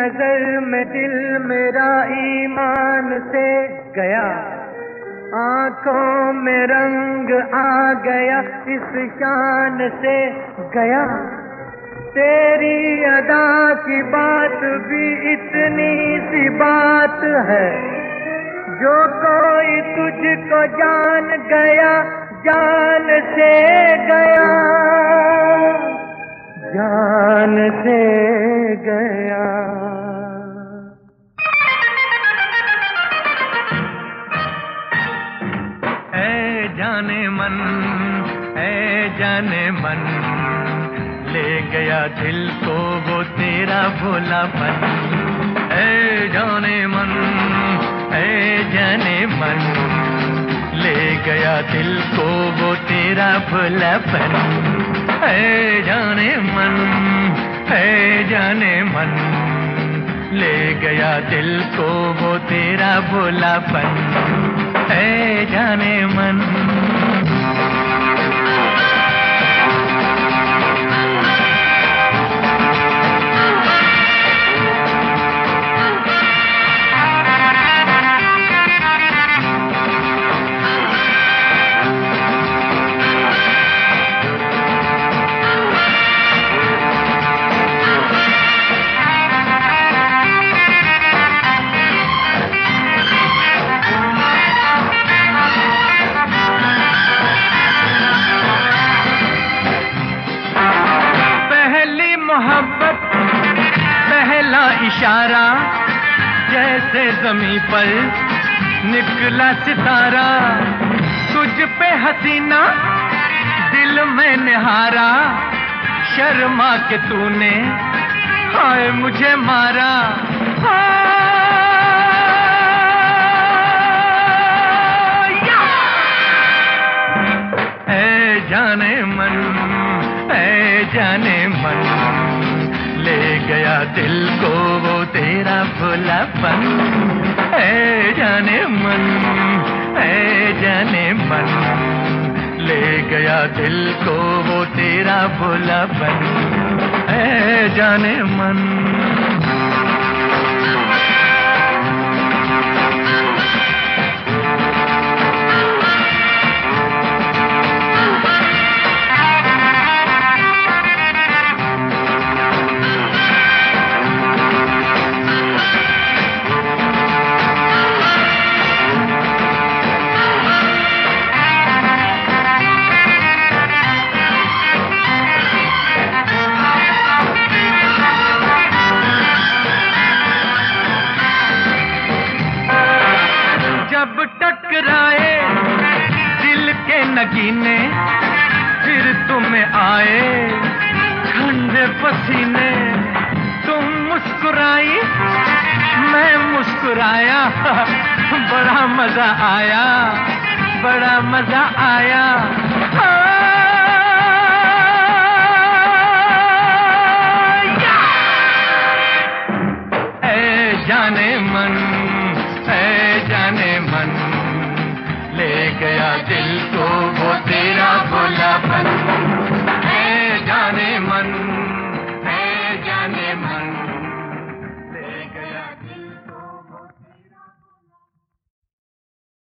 नजर में दिल मेरा ईमान से गया, आंखों में रंग आ गया, इस शान से गया। तेरी अदा की बात भी इतनी सी बात है, जो कोई तुझको जान गया, जान से गया, जान से गया। ऐ जाने मन, ऐ जाने मन, ले गया दिल को वो तेरा भोलापन। ऐ जाने मन, ऐ जाने मन, ले गया दिल को वो तेरा भोलापन। ऐ जाने मन, ऐ जाने मन, ले गया दिल को वो तेरा भोलापन। ऐ जाने मन। मोहब्बत पहला इशारा, जैसे ज़मीं पर निकला सितारा। तुझ पे हसीना दिल में निहारा, शर्मा के तूने हाय मुझे मारा। ऐ जाने मन, ऐ जाने मन, ले गया दिल को वो तेरा भोलापन। ऐ जाने मन, ऐ जाने मन, ले गया दिल को वो तेरा भोलापन। ऐ जाने मन। जब टकराए दिल के नगीने, फिर तुम्हें आए ठंडे पसीने। तुम मुस्कुराई मैं मुस्कुराया, बड़ा मजा आया, बड़ा मजा आया। ऐ जाने मन,